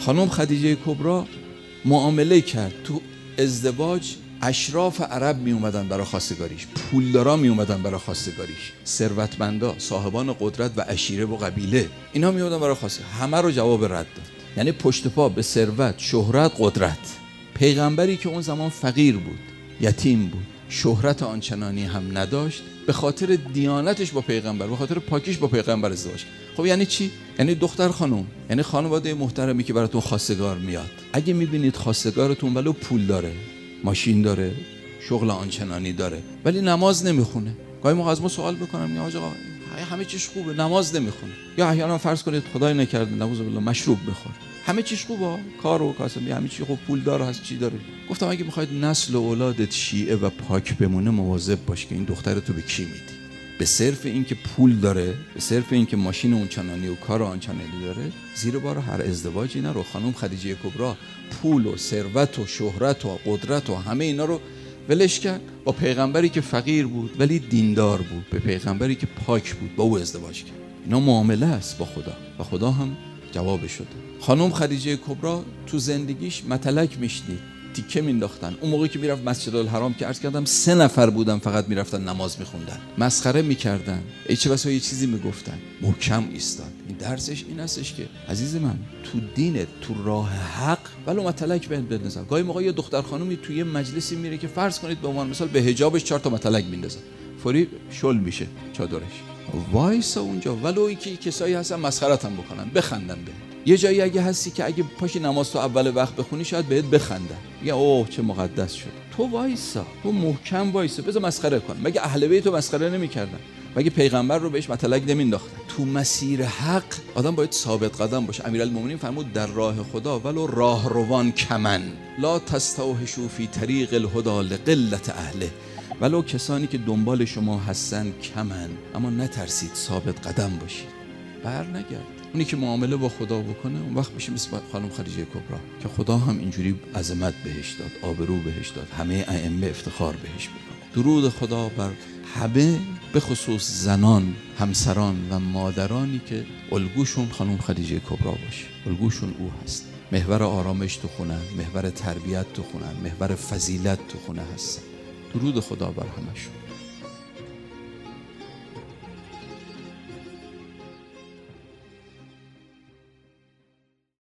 خانم خدیجه کبرا معامله کرد. تو ازدواج اشراف عرب می اومدن برای خواستگاریش، پولدارا می اومدن برای خواستگاریش، ثروتمندا، صاحبان قدرت و عشیره و قبیله، اینا می اومدن برای خواستگاری. همه رو جواب رد داد. یعنی پشت پا به ثروت، شهرت، قدرت. پیغمبری که اون زمان فقیر بود، یتیم بود، شهرت آنچنانی هم نداشت، به خاطر دیانتش با پیغمبر، به خاطر پاکیش با پیغمبر ازدواج. خب یعنی چی؟ یعنی دختر خانم، یعنی خانواده محترمی که براتون خواستگار میاد، اگه میبینید خواستگارتون ولو پول داره، ماشین داره، شغل آنچنانی داره، ولی نماز نمیخونه، گاهی موقع از ما سوال بکنم یا آقا همه چیز خوبه نماز نمیخونه، یا احیانا فرض کنید خدای نکرده نعوذ بالله مشروب بخوره، همه چیز خوبه، کار و کاسبی همه چی خوب، پول داره، هست چی داره. گفتم اگه میخواید نسل و اولادت شیعه و پاک بمونه مواظب باش که این دخترتو به کی میدی. به صرف این که پول داره، به صرف این که ماشین اونچنانی و کار آنچنانی داره، زیر بار هر ازدواجی نرو. خانم خدیجه کبرا پول و ثروت و شهرت و قدرت و همه اینا رو ولش کرد، با پیغمبری که فقیر بود ولی دیندار بود، به پیغمبری که پاک بود با او ازدواج کرد. اینا معامله است با خدا و خدا هم جوابش شده. خانم خدیجه کبرا تو زندگیش متلک میشنید، تیکه مینداختن. اون موقعی که میرفت مسجد الحرام که عرض کردم 3 نفر بودن فقط میرفتن نماز میخوندن، مسخره میکردن، ای چه بسا یه چیزی میگفتن، محکم ایستاد. این درسش این هستش که عزیز من تو دینت، تو راه حق ولو متلک بندازن. گاهی موقع یه دختر خانومی توی یه مجلسی میره که فرض کنید به عنوان مثال به حجابش 4 تا متلک میندازن، فوری شل میشه چادرش، وایسا اونجا ولو اینکه کسایی هستن مسخرت هم بکنن، بخندن به. یه جایی اگه هستی که اگه پاشی نماز تو اول وقت بخونی شاید بهت بخندن، میگن اوه چه مقدس شد. تو وایسا، تو محکم وایسا، بذار مسخره کن. مگه اهل بیت رو مسخره نمی‌کردن؟ مگه پیغمبر رو بهش متلک نمینداختن؟ تو مسیر حق آدم باید ثابت قدم باشه. امیرالمومنین فرمود در راه خدا ولو راهروان کمن لا تستوحشوا فی طریق الهدی لقلت اهله. ولو کسانی که دنبال شما هستن کمن، اما نترسید، ثابت قدم باشید، بر نگرد. اونی که معامله با خدا بکنه اون وقت میشه مثل خانم خدیجه کبرا که خدا هم اینجوری عظمت بهش داد، آبرو بهش داد، همه ائمه افتخار بهش بکنه. درود خدا بر همه، به خصوص زنان، همسران و مادرانی که الگوشون خانم خدیجه کبرا باشه، الگوشون او هست، محور آرامش تو خونه، محور تربیت تو خونه، محور فضیلت تو خونه هست. درود خدا بر همشون.